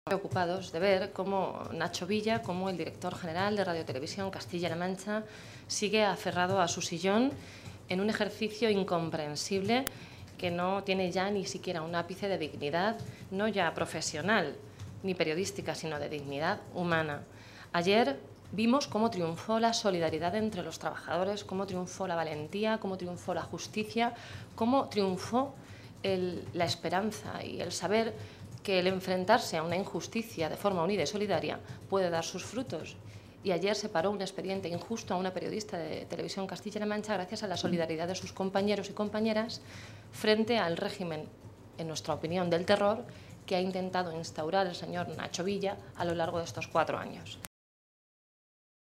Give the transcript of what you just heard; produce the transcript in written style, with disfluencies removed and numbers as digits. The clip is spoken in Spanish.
Preocupados de ver cómo Nacho Villa, como el director general de Radio Televisión Castilla-La Mancha, sigue aferrado a su sillón en un ejercicio incomprensible que no tiene ya ni siquiera un ápice de dignidad, no ya profesional ni periodística, sino de dignidad humana. Ayer vimos cómo triunfó la solidaridad entre los trabajadores, cómo triunfó la valentía, cómo triunfó la justicia, cómo triunfó la esperanza y el saber que el enfrentarse a una injusticia de forma unida y solidaria puede dar sus frutos. Y ayer se paró un expediente injusto a una periodista de Televisión Castilla-La Mancha gracias a la solidaridad de sus compañeros y compañeras frente al régimen, en nuestra opinión, del terror que ha intentado instaurar el señor Nacho Villa a lo largo de estos 4 años.